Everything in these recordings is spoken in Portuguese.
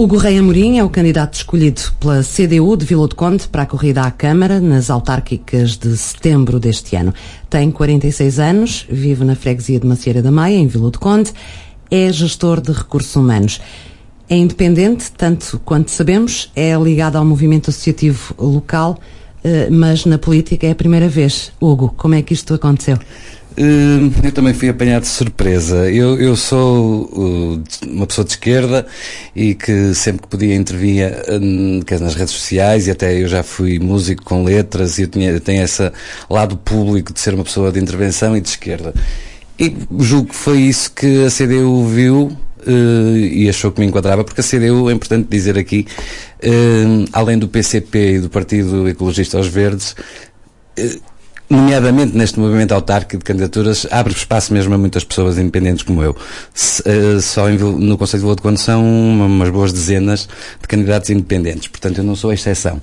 Hugo Rei Amorim é o candidato escolhido pela CDU de Vila do Conde para a corrida à Câmara nas autárquicas de setembro deste ano. Tem 46 anos, vive na freguesia de Macieira da Maia, em Vila do Conde, é gestor de recursos humanos. É independente, tanto quanto sabemos, é ligado ao movimento associativo local, mas na política é a primeira vez. Hugo, como é que isto aconteceu? Eu também fui apanhado de surpresa. Eu sou uma pessoa de esquerda e que sempre que podia intervinha nas redes sociais, e até eu já fui músico com letras e eu tenho esse lado público de ser uma pessoa de intervenção e de esquerda. E julgo que foi isso que a CDU viu e achou que me enquadrava, porque a CDU, é importante dizer aqui, além do PCP e do Partido Ecologista aos Verdes, nomeadamente neste movimento autárquico de candidaturas, abre espaço mesmo a muitas pessoas independentes como eu. Só no Conselho de Vila do Conde são umas boas dezenas de candidatos independentes, portanto eu não sou a exceção.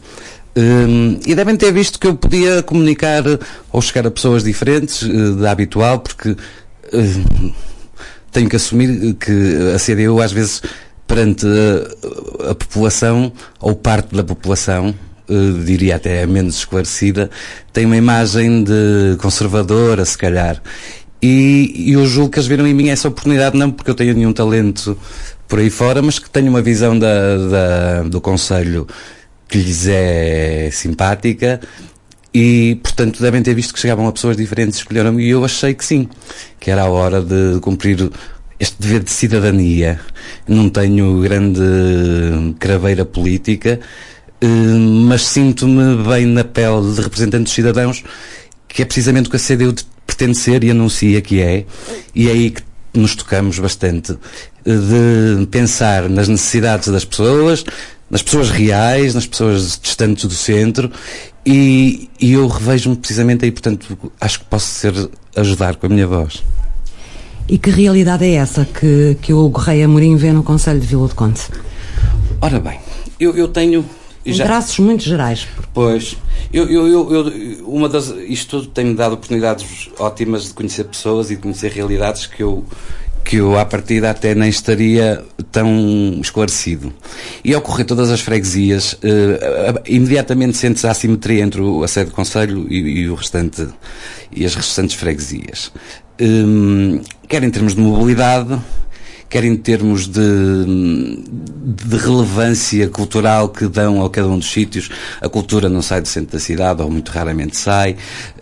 E devem ter visto que eu podia comunicar ou chegar a pessoas diferentes da habitual, porque tenho que assumir que a CDU às vezes, perante a população, ou parte da população, diria até menos esclarecida, tem uma imagem de conservadora, se calhar. E eu julgo que eles viram em mim essa oportunidade, não porque eu tenha nenhum talento por aí fora, mas que tenho uma visão do Conselho que lhes é simpática e, portanto, devem ter visto que chegavam a pessoas diferentes e escolheram-me, e eu achei que sim, que era a hora de cumprir este dever de cidadania. Não tenho grande craveira política, mas sinto-me bem na pele de representante dos cidadãos, que é precisamente o que a CDU pretende ser e anuncia que é, e é aí que nos tocamos bastante, de pensar nas necessidades das pessoas, nas pessoas reais, nas pessoas distantes do centro, e eu revejo-me precisamente aí, portanto acho que posso ajudar com a minha voz. E que realidade é essa que o Hugo Rei Amorim vê no Conselho de Vila do Conde? Ora bem, eu tenho... Em traços muito gerais. Pois, isto tudo tem-me dado oportunidades ótimas de conhecer pessoas e de conhecer realidades que eu à partida até nem estaria tão esclarecido. E ao correr todas as freguesias, imediatamente sentes a assimetria entre a sede do Conselho e as restantes freguesias. Quer em termos de mobilidade, quer em termos de relevância cultural que dão a cada um dos sítios. A cultura não sai do centro da cidade, ou muito raramente sai.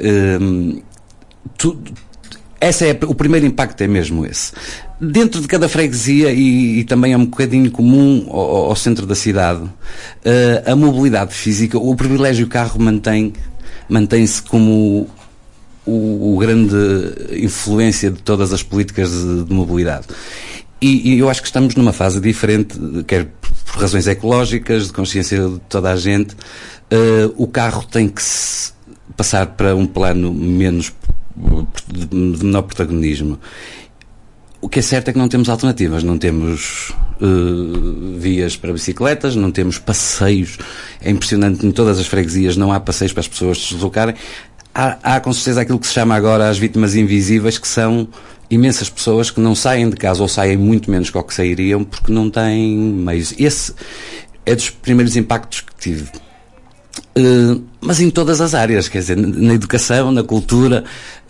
O primeiro impacto é mesmo esse. Dentro de cada freguesia, e também é um bocadinho comum ao centro da cidade, a mobilidade física, o privilégio carro mantém-se como o grande influência de todas as políticas de mobilidade. E eu acho que estamos numa fase diferente, quer por razões ecológicas, de consciência de toda a gente. O carro tem que passar para um plano de menor protagonismo. O que é certo é que não temos alternativas, não temos vias para bicicletas, não temos passeios. É impressionante, em todas as freguesias não há passeios para as pessoas se deslocarem. Há com certeza aquilo que se chama agora as vítimas invisíveis, que são imensas pessoas que não saem de casa ou saem muito menos que o que sairiam porque não têm meios. Esse é dos primeiros impactos que tive. Mas em todas as áreas, quer dizer, na educação, na cultura,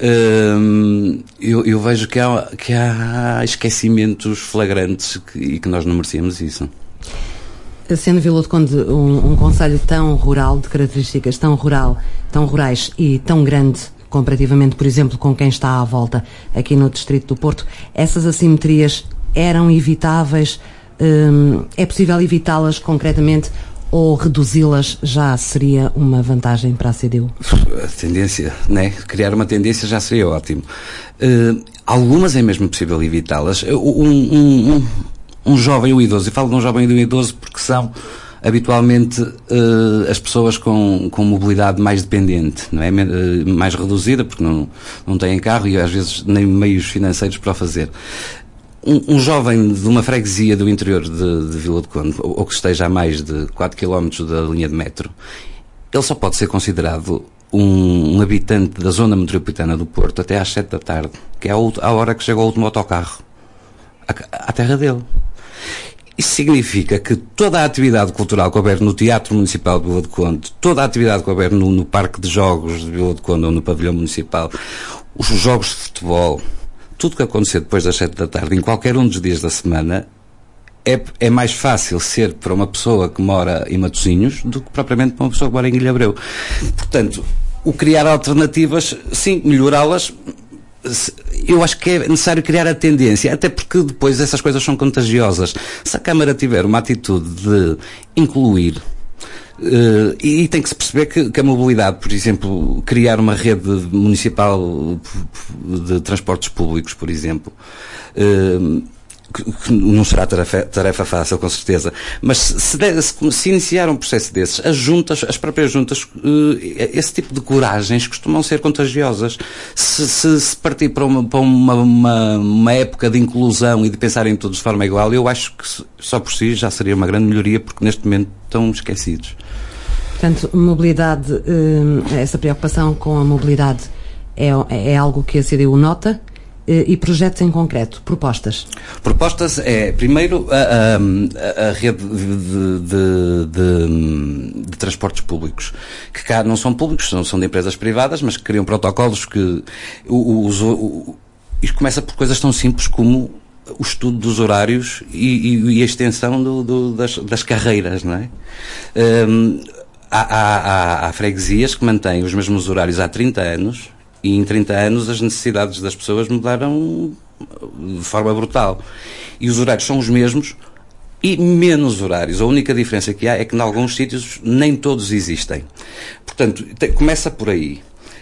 eu vejo que há esquecimentos flagrantes e que nós não merecíamos isso. Sendo Vila do Conde um concelho tão rural, de características tão rurais e tão grande, comparativamente, por exemplo, com quem está à volta aqui no Distrito do Porto, essas assimetrias eram evitáveis? É possível evitá-las concretamente, ou reduzi-las já seria uma vantagem para a CDU? A tendência, né? Criar uma tendência já seria ótimo. Algumas é mesmo possível evitá-las. Um jovem e um idoso, e falo de um jovem e de um idoso porque são habitualmente as pessoas com mobilidade mais dependente, não é? Mais reduzida, porque não têm carro e às vezes nem meios financeiros para o fazer. Um jovem de uma freguesia do interior de Vila do Conde, ou que esteja a mais de 4 km da linha de metro, ele só pode ser considerado um habitante da zona metropolitana do Porto até às 7 da tarde, que é a hora que chega o último autocarro à terra dele. Isso significa que toda a atividade cultural que houver no Teatro Municipal de Vila do Conde, toda a atividade que houver no Parque de Jogos de Vila do Conde ou no Pavilhão Municipal, os jogos de futebol, tudo que acontecer depois das 7 da tarde, em qualquer um dos dias da semana, é mais fácil ser para uma pessoa que mora em Matosinhos do que propriamente para uma pessoa que mora em Ilhabreu. Portanto, o criar alternativas, sim, melhorá-las, eu acho que é necessário criar a tendência, até porque depois essas coisas são contagiosas. Se a Câmara tiver uma atitude de incluir, e tem que se perceber que a mobilidade, por exemplo, criar uma rede municipal de transportes públicos, por exemplo, que não será tarefa fácil, com certeza, mas se iniciar um processo desses, as próprias juntas, esse tipo de coragens costumam ser contagiosas. Se partir para uma época de inclusão e de pensar em todos de forma igual, eu acho que só por si já seria uma grande melhoria, porque neste momento estão esquecidos. Portanto, mobilidade, essa preocupação com a mobilidade é algo que a CDU nota. E projetos em concreto, propostas? Propostas é, primeiro, a rede de transportes públicos, que cá não são públicos, são de empresas privadas, mas que criam protocolos que... Isto começa por coisas tão simples como o estudo dos horários e a extensão das carreiras, não é? Há freguesias que mantêm os mesmos horários há 30 anos, e em 30 anos as necessidades das pessoas mudaram de forma brutal. E os horários são os mesmos e menos horários. A única diferença que há é que em alguns sítios nem todos existem. Portanto, começa por aí.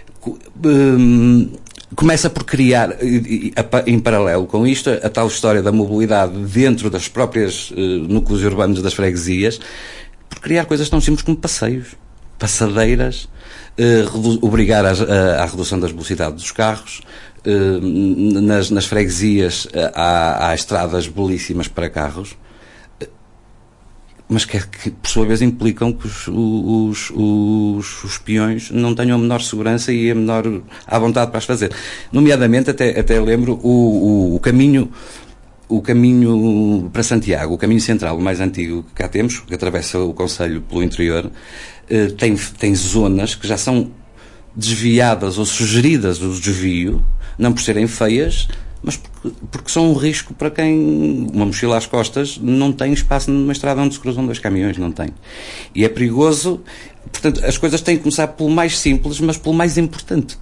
Começa por criar, em paralelo com isto, a tal história da mobilidade dentro das próprias núcleos urbanos das freguesias, por criar coisas tão simples como passeios, passadeiras, obrigar à redução da velocidade dos carros. Nas freguesias há estradas belíssimas para carros, mas que por sua vez implicam que os peões não tenham a menor segurança e à vontade para as fazer. Nomeadamente, até lembro o caminho para Santiago, o caminho central, o mais antigo que cá temos, que atravessa o concelho pelo interior, tem zonas que já são desviadas ou sugeridas o desvio, não por serem feias, mas porque são um risco para quem, uma mochila às costas, não tem espaço numa estrada onde se cruzam dois caminhões, não tem. E é perigoso. Portanto, as coisas têm que começar pelo mais simples, mas pelo mais importante,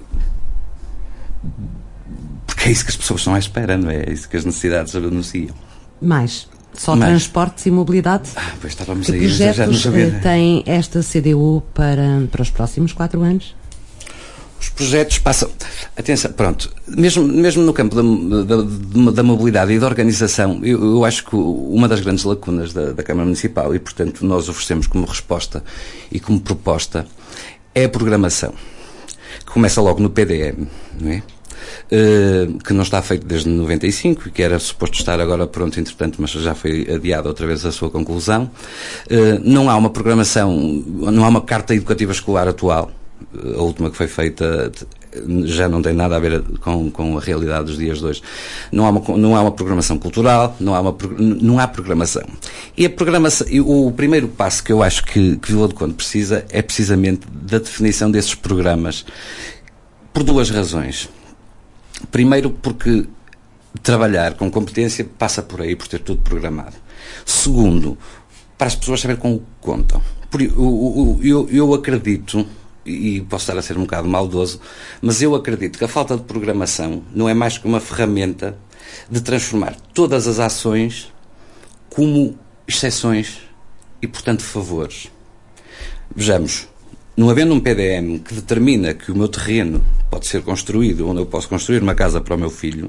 porque é isso que as pessoas estão à espera, não é? É isso que as necessidades anunciam. Transportes e mobilidade? Pois estávamos que aí, projetos já não sabia. Tem esta CDU para os próximos 4 anos? Os projetos passam... Atenção, pronto. Mesmo no campo da mobilidade e da organização, eu acho que uma das grandes lacunas da Câmara Municipal, e portanto nós oferecemos como resposta e como proposta, é a programação. Que começa logo no PDM, não é? Que não está feito desde 95 e que era suposto estar agora pronto, entretanto, mas já foi adiada outra vez a sua conclusão. Não há uma programação, não há uma carta educativa escolar atual. A última que foi feita já não tem nada a ver com a realidade dos dias de hoje. Não há uma programação cultural, não há programação. E a programação, o primeiro passo que eu acho que Vila do Conde precisa é precisamente da definição desses programas, por duas razões. Primeiro, porque trabalhar com competência passa por aí, por ter tudo programado. Segundo, para as pessoas saberem com o que contam. Eu acredito, e posso estar a ser um bocado maldoso, mas eu acredito que a falta de programação não é mais que uma ferramenta de transformar todas as ações como exceções e, portanto, favores. Vejamos, não havendo um PDM que determina que o meu terreno pode ser construído, onde eu posso construir uma casa para o meu filho,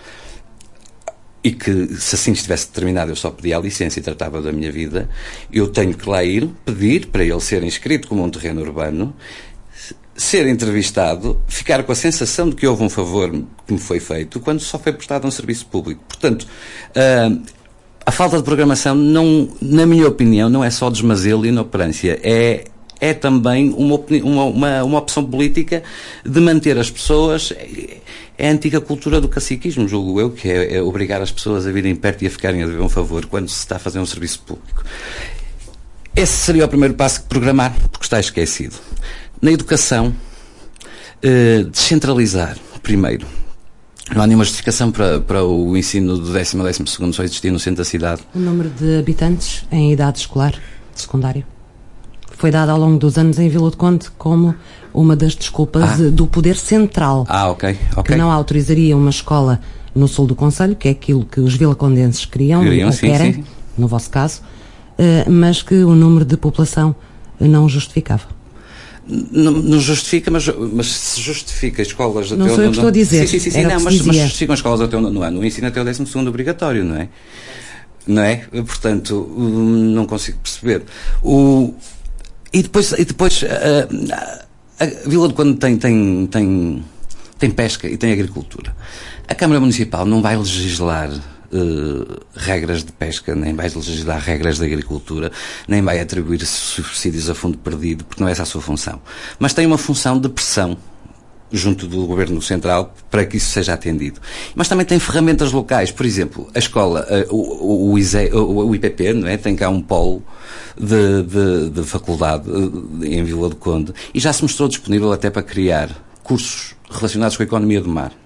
e que, se assim estivesse determinado, eu só pedia a licença e tratava da minha vida, eu tenho que lá ir, pedir para ele ser inscrito como um terreno urbano, ser entrevistado, ficar com a sensação de que houve um favor que me foi feito, quando só foi prestado um serviço público. Portanto, a falta de programação, na minha opinião, não é só desmazelo e inoperância, é também uma opção política de manter as pessoas, é a antiga cultura do caciquismo, julgo eu, que é obrigar as pessoas a virem perto e a ficarem a dever um favor quando se está a fazer um serviço público. Esse seria o primeiro passo, programar, porque está esquecido. Na educação, descentralizar, primeiro. Não há nenhuma justificação para o ensino do 10º ao 12º só existir no centro da cidade. O número de habitantes em idade escolar, secundário, foi dado ao longo dos anos em Vila do Conde como uma das desculpas do poder central. Ok. Que não autorizaria uma escola no sul do concelho, que é aquilo que os vilacondenses queriam ou querem, sim. No vosso caso, mas que o número de população não justificava. Não justifica, mas se justifica escolas até não sou eu que estou a dizer. Sim, mas justificam escolas até o 9º ano. O ensino até o 12º obrigatório, não é? Portanto, não consigo perceber. E depois a Vila do Conde tem pesca e tem agricultura. A Câmara Municipal não vai legislar regras de pesca, nem vai legislar regras de agricultura, nem vai atribuir subsídios a fundo perdido, porque não é essa a sua função. Mas tem uma função de pressão junto do Governo Central para que isso seja atendido. Mas também tem ferramentas locais. Por exemplo, a escola, o IPP, não é? Tem cá um polo de faculdade em Vila do Conde e já se mostrou disponível até para criar cursos relacionados com a economia do mar.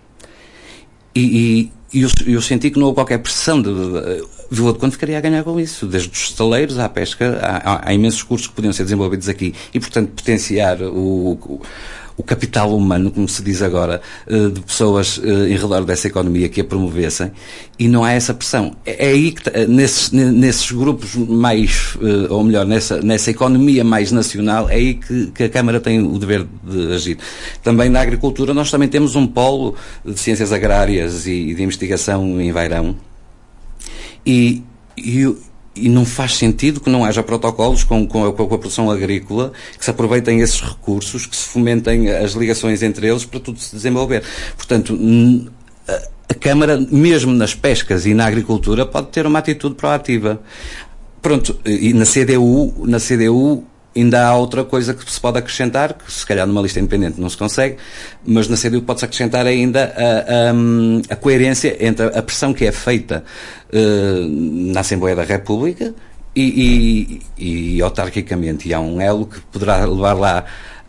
E eu senti que não houve qualquer pressão Vila do Conde ficaria a ganhar com isso, desde os estaleiros à pesca, há imensos cursos que podiam ser desenvolvidos aqui e, portanto, potenciar o capital humano, como se diz agora, de pessoas em redor dessa economia que a promovessem, e não há essa pressão. É aí que, nesses grupos mais, ou melhor, nessa economia mais nacional, é aí que a Câmara tem o dever de agir. Também na agricultura nós também temos um polo de ciências agrárias e de investigação em Vairão, e não faz sentido que não haja protocolos com a produção agrícola, que se aproveitem esses recursos, que se fomentem as ligações entre eles para tudo se desenvolver. Portanto, a Câmara, mesmo nas pescas e na agricultura, pode ter uma atitude proativa. Pronto, e na CDU ainda há outra coisa que se pode acrescentar, que se calhar numa lista independente não se consegue, mas na CDU pode-se acrescentar ainda a coerência entre a pressão que é feita na Assembleia da República e autarquicamente. E há um elo que poderá levar lá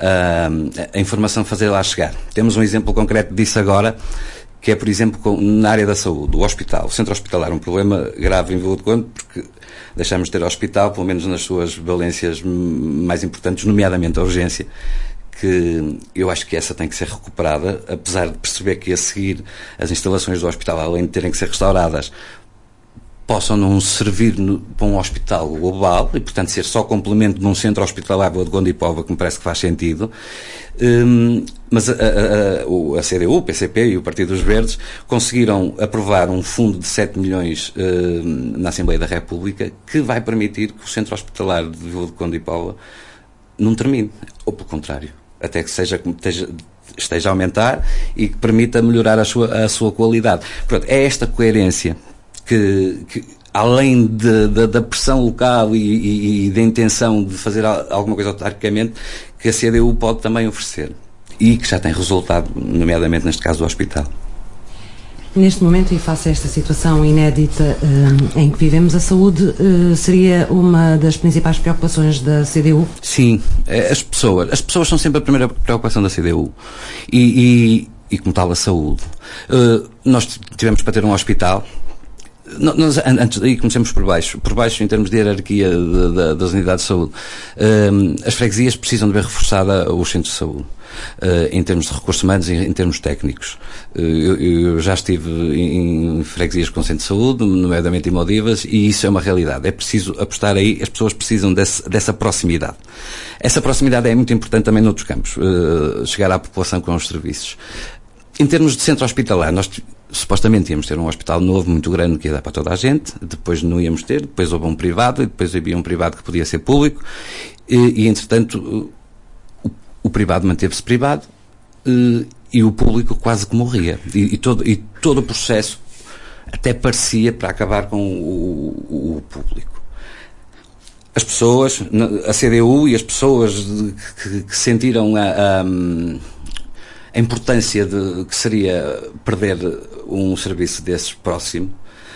a informação, fazer lá chegar. Temos um exemplo concreto disso agora, que é, por exemplo, na área da saúde, o hospital. O centro hospitalar é um problema grave em Vila do Conde, porque deixamos de ter hospital, pelo menos nas suas valências mais importantes, nomeadamente a urgência, que eu acho que essa tem que ser recuperada, apesar de perceber que a seguir as instalações do hospital, além de terem que ser restauradas, possam não servir para um hospital global e, portanto, ser só complemento de um centro hospitalar de Conde e Póvoa, que me parece que faz sentido. Mas a CDU, o PCP e o Partido dos Verdes conseguiram aprovar um fundo de 7 milhões na Assembleia da República, que vai permitir que o centro hospitalar de Vila do Conde e Póvoa não termine, ou pelo contrário, até que esteja a aumentar e que permita melhorar a sua qualidade. Portanto, é esta coerência que além da pressão local e da intenção de fazer alguma coisa autarquicamente, que a CDU pode também oferecer. E que já tem resultado, nomeadamente neste caso do hospital. Neste momento, e face a esta situação inédita em que vivemos, a saúde seria uma das principais preocupações da CDU? Sim, as pessoas são sempre a primeira preocupação da CDU. E como tal, a saúde. Nós tivemos para ter um hospital. Nós, antes daí, comecemos por baixo em termos de hierarquia das unidades de saúde. As freguesias precisam de ver reforçada os centros de saúde, em termos de recursos humanos e em termos técnicos. Eu já estive em freguesias com centro de saúde, nomeadamente em Maldivas, e isso é uma realidade. É preciso apostar aí, as pessoas precisam dessa proximidade. Essa proximidade é muito importante também noutros campos, chegar à população com os serviços. Em termos de centro hospitalar, nós supostamente íamos ter um hospital novo, muito grande, que ia dar para toda a gente, depois não íamos ter, depois houve um privado, e depois havia um privado que podia ser público, e entretanto, o privado manteve-se privado, e o público quase que morria. E todo o processo até parecia para acabar com o público. As pessoas, a CDU e as pessoas que sentiram a importância que seria perder um serviço desses próximo,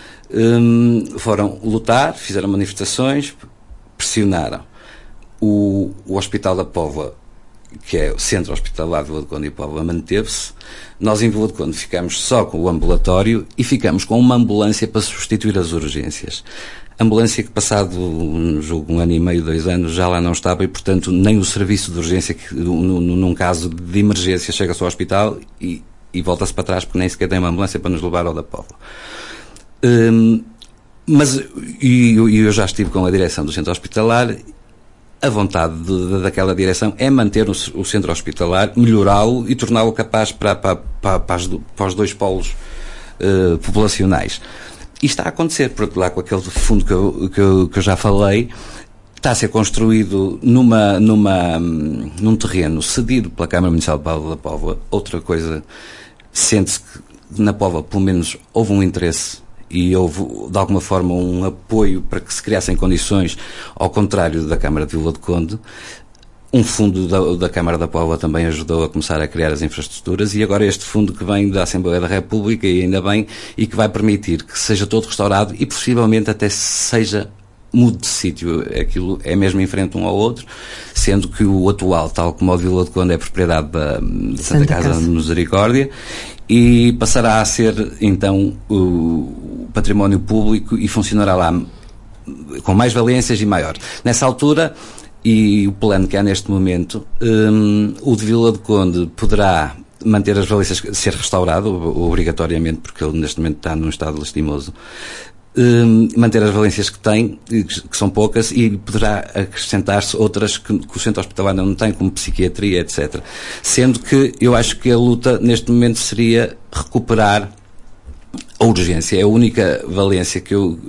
foram lutar, fizeram manifestações, pressionaram. O Hospital da Póvoa, que é o Centro Hospitalar de Vila de Conde e Póvoa, manteve-se. Nós em Vila de Conde ficamos só com o ambulatório e ficamos com uma ambulância para substituir as urgências. Ambulância que passado, julgo, 1 ano e meio, 2 anos, já lá não estava e, portanto, nem o serviço de urgência, que num caso de emergência, chega-se ao hospital e volta-se para trás porque nem sequer tem uma ambulância para nos levar ao da Póvoa. Mas eu já estive com a direção do centro hospitalar. A vontade daquela direção é manter o centro hospitalar, melhorá-lo e torná-lo capaz para os 2 polos populacionais. E está a acontecer, por outro lado, com aquele fundo que eu já falei, está a ser construído num terreno cedido pela Câmara Municipal da Póvoa. Outra coisa, sente-se que na Póvoa, pelo menos, houve um interesse e houve, de alguma forma, um apoio para que se criassem condições, ao contrário da Câmara de Vila de Conde. Um fundo da Câmara da Póvoa também ajudou a começar a criar as infraestruturas e agora este fundo que vem da Assembleia da República, e ainda bem, e que vai permitir que seja todo restaurado e possivelmente até seja mude de sítio. Aquilo é mesmo em frente um ao outro, sendo que o atual, tal como o de Vila de Conde, é propriedade da Santa Casa de Misericórdia e passará a ser então o património público e funcionará lá com mais valências e maior. Nessa altura, e o plano que há neste momento, o de Vila de Conde poderá manter as valências, ser restaurado obrigatoriamente, porque ele neste momento está num estado lastimoso, manter as valências que tem, que são poucas, e poderá acrescentar-se outras que o centro hospitalar não tem, como psiquiatria, etc. Sendo que eu acho que a luta neste momento seria recuperar a urgência. É a única valência que eu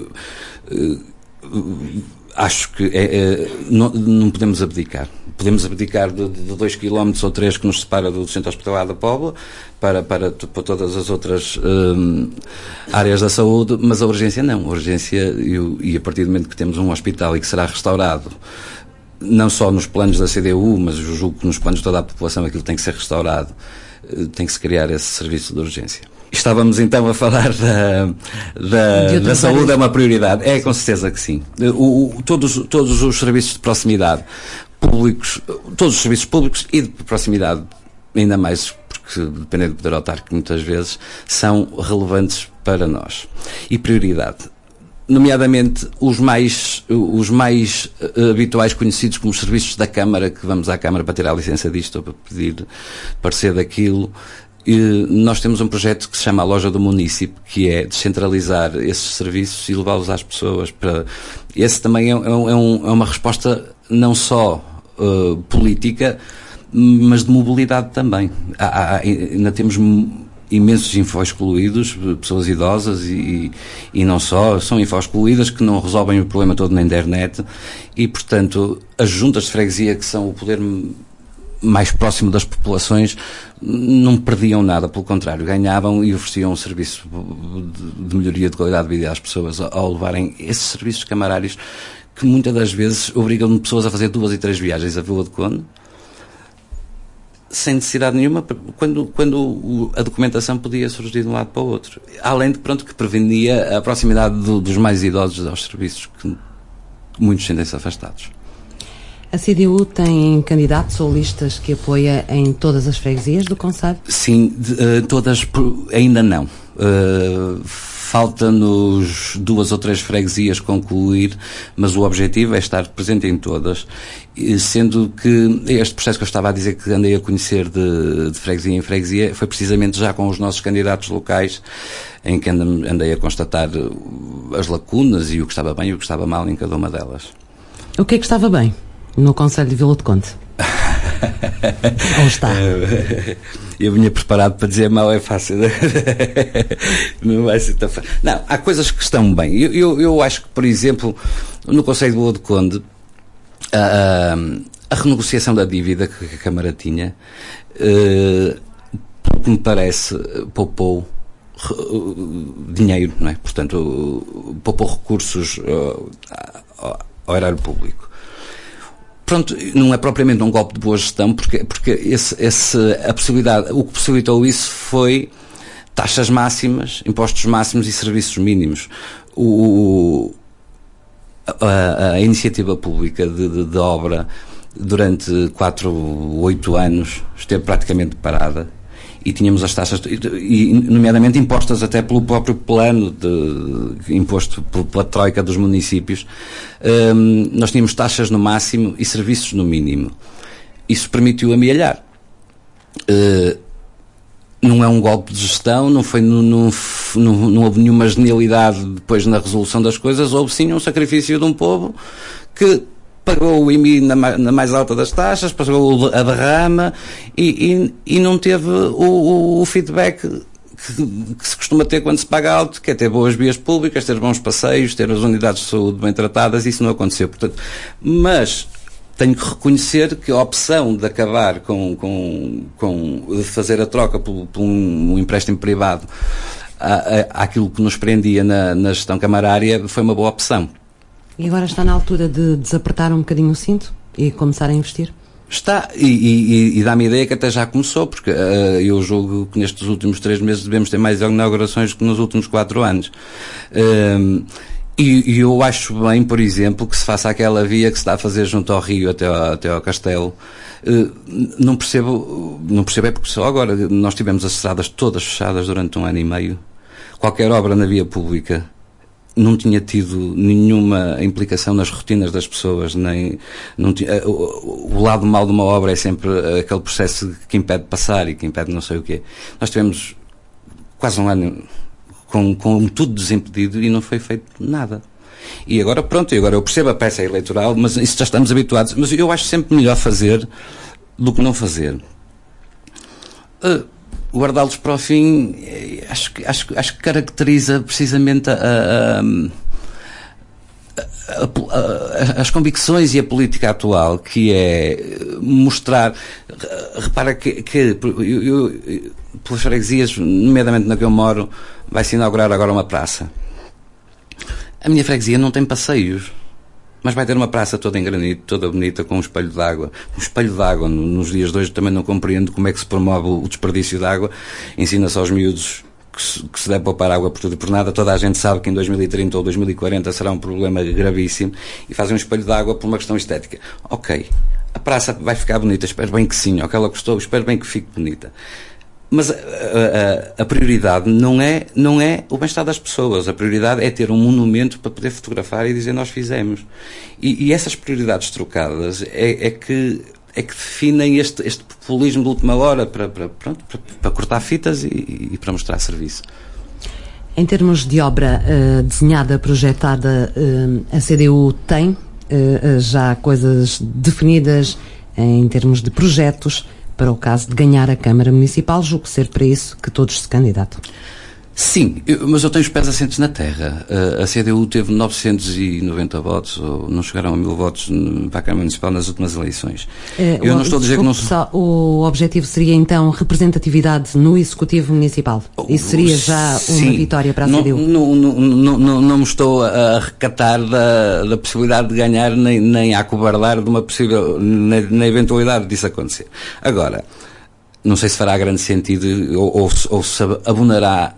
acho que não podemos abdicar. Podemos abdicar de 2 km ou 3 que nos separa do centro hospitalar da Póvoa para todas as outras áreas da saúde, mas a urgência não. A urgência, e a partir do momento que temos um hospital e que será restaurado, não só nos planos da CDU, mas eu julgo que nos planos de toda a população aquilo tem que ser restaurado, tem que se criar esse serviço de urgência. Estávamos então a falar da saúde, é uma prioridade. É, com certeza que sim. Todos os serviços de proximidade públicos, todos os serviços públicos e de proximidade, ainda mais porque dependendo do poder autárquico muitas vezes, são relevantes para nós. E prioridade. Nomeadamente os mais habituais, conhecidos como os serviços da Câmara, que vamos à Câmara para tirar a licença disto ou para pedir parecer daquilo. Nós temos um projeto que se chama a Loja do Município, que é descentralizar esses serviços e levá-los às pessoas. Esse também é uma resposta não só política, mas de mobilidade também. Ainda temos imensos infoexcluídos, pessoas idosas e não só, são infoexcluídas que não resolvem o problema todo na internet e, portanto, as juntas de freguesia, que são o poder mais próximo das populações, não perdiam nada, pelo contrário, ganhavam e ofereciam um serviço de melhoria de qualidade de vida às pessoas ao levarem esses serviços camarários que muitas das vezes obrigam pessoas a fazer 2 e 3 viagens a Vila de Conde sem necessidade nenhuma, quando a documentação podia surgir de um lado para o outro. Além de, que prevenia a proximidade dos mais idosos aos serviços, que muitos sentem-se afastados. A CDU tem candidatos ou listas que apoia em todas as freguesias do concelho? Sim, todas ainda não. Falta-nos 2 ou 3 freguesias concluir, mas o objetivo é estar presente em todas, sendo que este processo que eu estava a dizer que andei a conhecer de freguesia em freguesia foi precisamente já com os nossos candidatos locais, em que andei a constatar as lacunas e o que estava bem e o que estava mal em cada uma delas. O que é que estava bem no concelho de Vila de Conde? Ou está? Eu vinha preparado para dizer mal, é fácil. Não vai ser tão fácil. Não, há coisas que estão bem. Eu acho que, por exemplo, no concelho de Vila de Conde, a renegociação da dívida que a Câmara tinha, pelo que me parece, poupou dinheiro, não é? Portanto, poupou recursos ao erário público. Pronto, não é propriamente um golpe de boa gestão, porque a possibilidade, o que possibilitou isso foi taxas máximas, impostos máximos e serviços mínimos. A iniciativa pública de obra durante 4 ou 8 anos esteve praticamente parada e tínhamos as taxas, nomeadamente impostas até pelo próprio plano imposto pela troika dos municípios. Nós tínhamos taxas no máximo e serviços no mínimo. Isso permitiu amealhar. Não é um golpe de gestão, não houve nenhuma genialidade depois na resolução das coisas, houve sim um sacrifício de um povo que pagou o IMI na mais alta das taxas, pagou a derrama e não teve o feedback que se costuma ter quando se paga alto, que é ter boas vias públicas, ter bons passeios, ter as unidades de saúde bem tratadas. Isso não aconteceu. Portanto, mas tenho que reconhecer que a opção de acabar de fazer a troca por um empréstimo privado àquilo que nos prendia na gestão camarária foi uma boa opção. E agora está na altura de desapertar um bocadinho o cinto e começar a investir? Está, e dá-me a ideia que até já começou, porque eu julgo que nestes últimos 3 meses devemos ter mais inaugurações que nos últimos 4 anos. E eu acho bem, por exemplo, que se faça aquela via que se está a fazer junto ao Rio até ao Castelo. Não percebo é porque só agora nós tivemos as estradas todas fechadas durante 1 ano e meio. Qualquer obra na via pública não tinha tido nenhuma implicação nas rotinas das pessoas, o lado mau de uma obra é sempre aquele processo que impede passar e que impede não sei o quê. Nós tivemos quase 1 ano com tudo desimpedido e não foi feito nada. E agora pronto, eu percebo a peça eleitoral, mas isso já estamos habituados, mas eu acho sempre melhor fazer do que não fazer. Guardá-los para o fim, acho que caracteriza precisamente as convicções e a política atual, que é mostrar. Repara que pelas freguesias, nomeadamente na que eu moro, vai-se inaugurar agora uma praça. A minha freguesia não tem passeios, mas vai ter uma praça toda em granito, toda bonita, com um espelho de água. Um espelho de água, nos dias de hoje, também não compreendo como é que se promove o desperdício de água. Ensina-se aos miúdos que se deve poupar água por tudo e por nada. Toda a gente sabe que em 2030 ou 2040 será um problema gravíssimo, e fazem um espelho de água por uma questão estética. Ok, a praça vai ficar bonita, espero bem que sim, ok, ela gostou, espero bem que fique bonita. Mas a prioridade não é o bem-estar das pessoas. A prioridade é ter um monumento para poder fotografar e dizer nós fizemos. E essas prioridades trocadas é que definem este populismo de última hora para cortar fitas e para mostrar serviço. Em termos de obra desenhada, projetada, a CDU tem já coisas definidas em termos de projetos para o caso de ganhar a Câmara Municipal? Julgo ser para isso que todos se candidatam. Sim, mas eu tenho os pés assentes na terra. A CDU teve 990 votos, ou não chegaram a 1000 votos para a Câmara Municipal nas últimas eleições. Eu não estou a dizer que não... O objetivo seria então representatividade no Executivo Municipal? Isso seria já uma vitória para a CDU? Não me estou a recatar da possibilidade de ganhar, nem a acobardar de uma possível, na eventualidade disso acontecer. Agora, não sei se fará grande sentido ou se abonará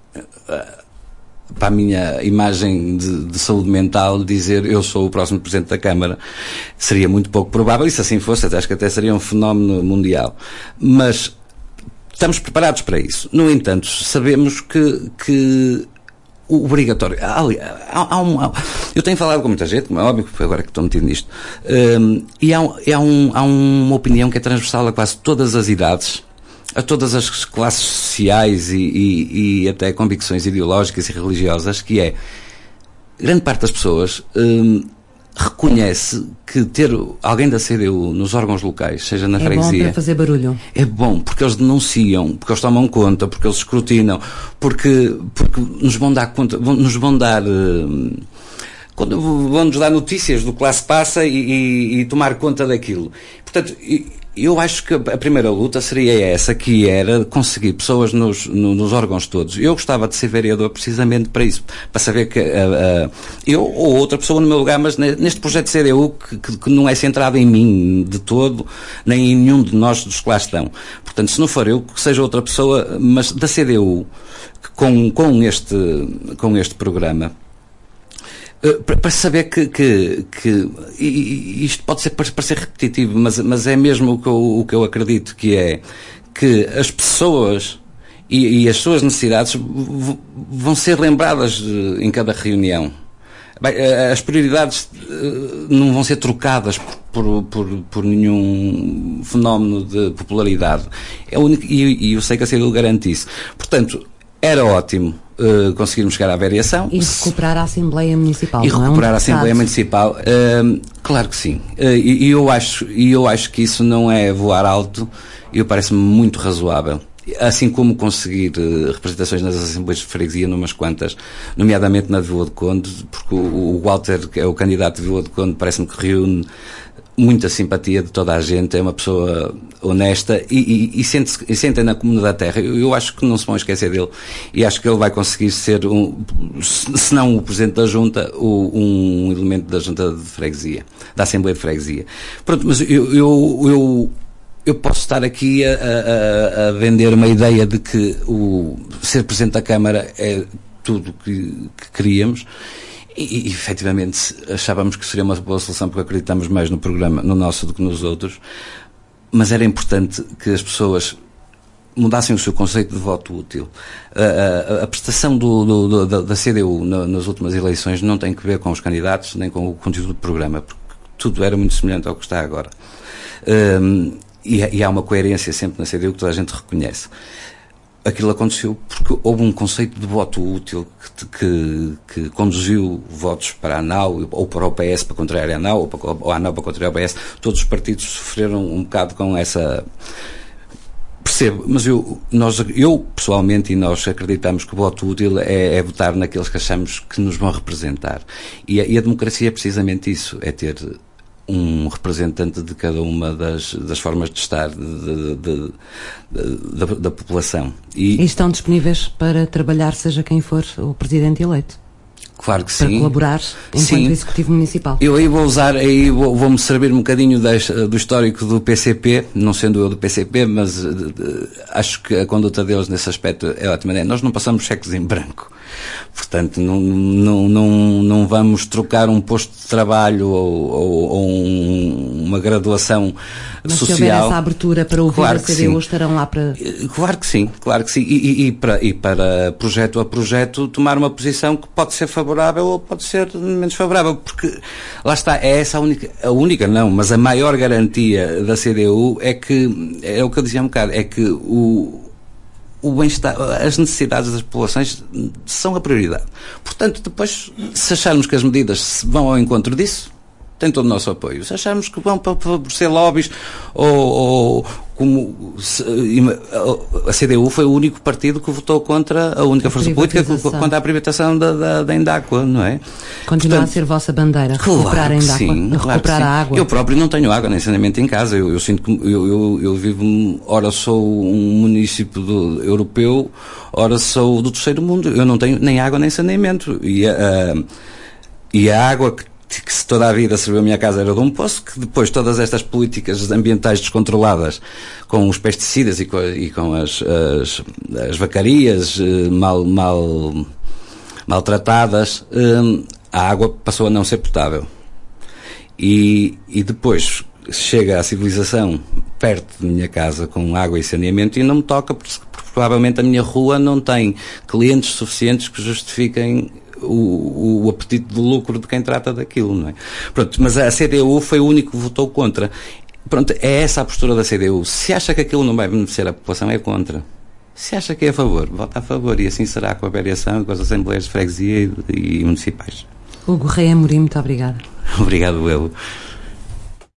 para a minha imagem de saúde mental dizer eu sou o próximo Presidente da Câmara. Seria muito pouco provável, e se assim fosse, acho que até seria um fenómeno mundial. Mas estamos preparados para isso. No entanto, sabemos que o obrigatório... eu tenho falado com muita gente, como é óbvio, agora que estou metido nisto, e há uma opinião que é transversal a quase todas as idades, a todas as classes sociais e até convicções ideológicas e religiosas, que é, grande parte das pessoas reconhece que ter alguém da CDU nos órgãos locais, seja na freguesia... É bom para fazer barulho. É bom, porque eles denunciam, porque eles tomam conta, porque eles escrutinam, porque nos vão dar conta, vão-nos dar notícias do que lá se passa e tomar conta daquilo. Portanto... Eu acho que a primeira luta seria essa, que era conseguir pessoas nos órgãos todos. Eu gostava de ser vereador precisamente para isso, para saber que eu ou outra pessoa no meu lugar, mas neste projeto de CDU que não é centrado em mim de todo, nem em nenhum de nós dos que lá estão. Portanto, se não for eu, que seja outra pessoa, mas da CDU, com este programa, para saber que isto pode parecer repetitivo, mas é mesmo o que eu acredito, que é que as pessoas e as suas necessidades vão ser lembradas em cada reunião. As prioridades não vão ser trocadas por nenhum fenómeno de popularidade. É único, e eu sei que a CDU garante isso. Portanto, era ótimo conseguirmos chegar à variação. E recuperar a Assembleia Municipal. E recuperar a Assembleia Municipal. Claro que sim. E eu acho que isso não é voar alto, e parece-me muito razoável. Assim como conseguir representações nas Assembleias de Freguesia, numas quantas, nomeadamente na de Vila do Conde, porque o Walter, que é o candidato de Vila do Conde, parece-me que reúne muita simpatia de toda a gente, é uma pessoa honesta e sente na Comuna da Terra. Eu acho que não se vão esquecer dele, e acho que ele vai conseguir ser, se não o Presidente da Junta, um elemento da Junta de Freguesia, da Assembleia de Freguesia. Pronto, mas eu posso estar aqui a vender uma ideia de que o ser Presidente da Câmara é tudo que queríamos. E efetivamente achávamos que seria uma boa solução, porque acreditamos mais no programa, no nosso, do que nos outros, mas era importante que as pessoas mudassem o seu conceito de voto útil. A prestação da CDU nas últimas eleições não tem que ver com os candidatos, nem com o conteúdo do programa, porque tudo era muito semelhante ao que está agora. E há uma coerência sempre na CDU que toda a gente reconhece. Aquilo aconteceu porque houve um conceito de voto útil que conduziu votos para a ANAU ou para o PS para contrariar a ANAU, ou a ANAU para contrariar o PS. Todos os partidos sofreram um bocado com essa... Percebo, mas eu pessoalmente, e nós acreditamos que o voto útil é votar naqueles que achamos que nos vão representar. E a democracia é precisamente isso, é ter um representante de cada uma das formas de estar da população. E estão disponíveis para trabalhar, seja quem for o Presidente eleito? Claro que para sim. Para colaborar enquanto sim. Executivo Municipal. Eu aí vou-me servir um bocadinho do histórico do PCP, não sendo eu do PCP, mas acho que a conduta deles nesse aspecto é ótima. Nós não passamos cheques em branco. Portanto, não vamos trocar um posto de trabalho ou uma graduação mas social. Se houver essa abertura para ouvir claro a CDU, estarão lá para... Claro que sim. E para projeto a projeto tomar uma posição que pode ser favorável ou pode ser menos favorável, porque lá está, é essa a única não, mas a maior garantia da CDU é que, é o que eu dizia um bocado, é que o bem-estar, as necessidades das populações são a prioridade. Portanto, depois, se acharmos que as medidas vão ao encontro disso, tem todo o nosso apoio. Se acharmos que vão para ser lobbies ou como a CDU foi o único partido que votou contra a única força política contra a privatização da Endacua, não é? Continua a ser vossa bandeira, recuperar a Endacua, recuperar a água. Eu próprio não tenho água nem saneamento em casa. Eu sinto que eu vivo, ora sou um município europeu, ora sou do terceiro mundo. Eu não tenho nem água nem saneamento. E a água que se toda a vida serviu a minha casa era de um poço, que depois todas estas políticas ambientais descontroladas, com os pesticidas e com as vacarias maltratadas, a água passou a não ser potável. E depois chega a civilização perto de minha casa com água e saneamento e não me toca, porque provavelmente a minha rua não tem clientes suficientes que justifiquem o apetite de lucro de quem trata daquilo, não é? Pronto, mas a CDU foi o único que votou contra. Pronto, é essa a postura da CDU. Se acha que aquilo não vai beneficiar a população, é contra. Se acha que é a favor, vota a favor, e assim será com a variação e com as Assembleias de Freguesia e municipais. Hugo Rei Amorim, muito obrigada. Obrigado, eu.